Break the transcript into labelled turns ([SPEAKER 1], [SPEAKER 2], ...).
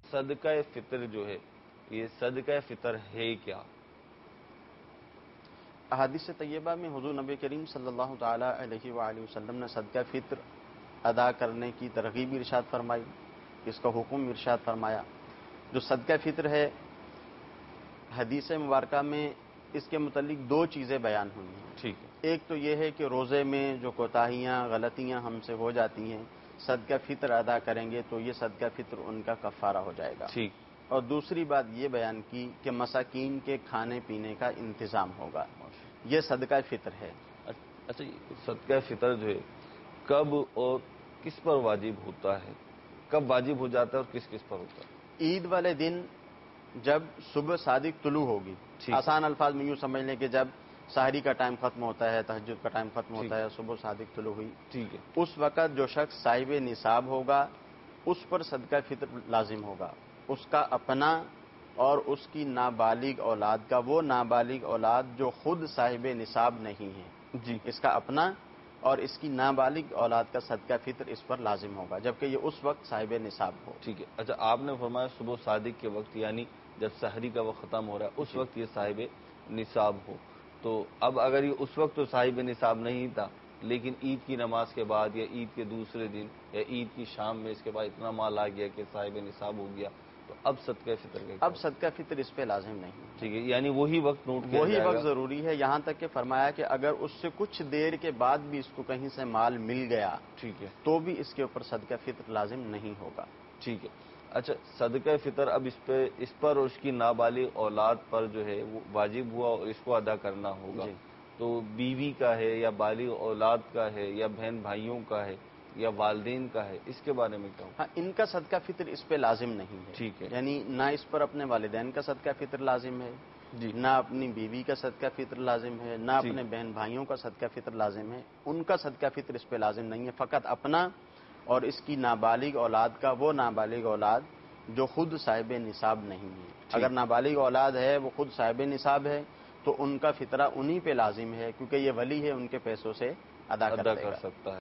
[SPEAKER 1] صدقہ فطر جو ہے یہ صدقہ فطر ہے کیا؟
[SPEAKER 2] احادیث طیبہ میں حضور نبی کریم صلی اللہ تعالی علیہ وآلہ وسلم نے صدقہ فطر ادا کرنے کی ترغیب ارشاد فرمائی، اس کا حکم ارشاد فرمایا۔ جو صدقہ فطر ہے، حدیث مبارکہ میں اس کے متعلق دو چیزیں بیان ہوئی ہیں۔
[SPEAKER 1] ٹھیک ہے،
[SPEAKER 2] ایک تو یہ ہے کہ روزے میں جو کوتاہیاں غلطیاں ہم سے ہو جاتی ہیں، صدقہ فطر ادا کریں گے تو یہ صدقہ فطر ان کا کفارہ ہو جائے گا۔
[SPEAKER 1] ٹھیک،
[SPEAKER 2] اور دوسری بات یہ بیان کی کہ مساکین کے کھانے پینے کا انتظام ہوگا، یہ صدقہ فطر ہے۔
[SPEAKER 1] اچھا، صدقہ فطر جو ہے کب اور کس پر واجب ہوتا ہے؟ کب واجب ہو جاتا ہے اور کس کس پر ہوتا ہے؟
[SPEAKER 2] عید والے دن جب صبح صادق طلوع ہوگی، آسان الفاظ میں یوں سمجھ لیں کہ جب سحری کا ٹائم ختم ہوتا ہے، تہجد کا ٹائم ختم ہوتا ہے، صبح صادق طلوع ہوئی،
[SPEAKER 1] ٹھیک ہے،
[SPEAKER 2] اس وقت جو شخص صاحب نصاب ہوگا اس پر صدقہ فطر لازم ہوگا، اس کا اپنا اور اس کی نابالغ اولاد کا۔ وہ نابالغ اولاد جو خود صاحب نصاب نہیں ہے،
[SPEAKER 1] جی،
[SPEAKER 2] اس کا اپنا اور اس کی نابالغ اولاد کا صدقہ فطر اس پر لازم ہوگا، جبکہ یہ اس وقت صاحب نصاب ہو۔
[SPEAKER 1] ٹھیک ہے۔ اچھا، آپ نے فرمایا صبح صادق کے وقت، یعنی جب سحری کا وقت ختم ہو رہا ہے اس وقت یہ صاحب نصاب ہو۔ تو اب اگر یہ اس وقت تو صاحب نصاب نہیں تھا، لیکن عید کی نماز کے بعد یا عید کے دوسرے دن یا عید کی شام میں اس کے بعد اتنا مال آ گیا کہ صاحب نصاب ہو گیا، تو اب صدقہ فطر کا
[SPEAKER 2] اب صدقہ فطر اس پہ لازم نہیں ہے۔
[SPEAKER 1] ٹھیک ہے، یعنی وہی وقت نوٹ کیا
[SPEAKER 2] وہی
[SPEAKER 1] جائے گا۔
[SPEAKER 2] وقت ضروری ہے، یہاں تک کہ فرمایا کہ اگر اس سے کچھ دیر کے بعد بھی اس کو کہیں سے مال مل گیا
[SPEAKER 1] ٹھیک ہے،
[SPEAKER 2] تو بھی اس کے اوپر صدقہ فطر لازم نہیں ہوگا۔
[SPEAKER 1] ٹھیک ہے۔ اچھا، صدقہ فطر اب اس پر اور اس کی نابالغ اولاد پر جو ہے وہ واجب ہوا اور اس کو ادا کرنا ہوگا،
[SPEAKER 2] جی،
[SPEAKER 1] تو بیوی کا ہے یا بالغ اولاد کا ہے یا بہن بھائیوں کا ہے یا والدین کا ہے، اس کے بارے میں کیا ہوگا؟
[SPEAKER 2] ہاں، ان کا صدقہ فطر اس پہ لازم نہیں ہے۔
[SPEAKER 1] ٹھیک ہے،
[SPEAKER 2] یعنی نہ اس پر اپنے والدین کا صدقہ فطر لازم ہے،
[SPEAKER 1] جی،
[SPEAKER 2] نہ اپنی بیوی کا صدقہ فطر لازم ہے، نہ اپنے بہن بھائیوں کا صدقہ فطر لازم ہے۔ ان کا صدقہ فطر اس پہ لازم نہیں ہے، فقط اپنا اور اس کی نابالغ اولاد کا، وہ نابالغ اولاد جو خود صاحب نصاب نہیں ہے۔ اگر نابالغ اولاد ہے، وہ خود صاحب نصاب ہے، تو ان کا فطرہ انہی پہ لازم ہے، کیونکہ یہ ولی ہے، ان کے پیسوں سے ادا کر
[SPEAKER 1] سکتا ہے۔